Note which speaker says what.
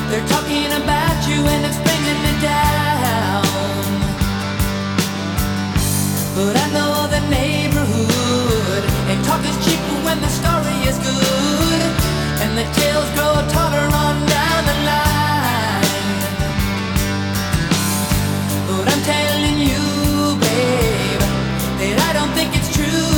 Speaker 1: They're talking about you and it's bringing me down. But I know the neighborhood, and talk is cheap when the story is good, and the tales grow taller on down the line. But I'm telling you, babe, that I don't think it's true.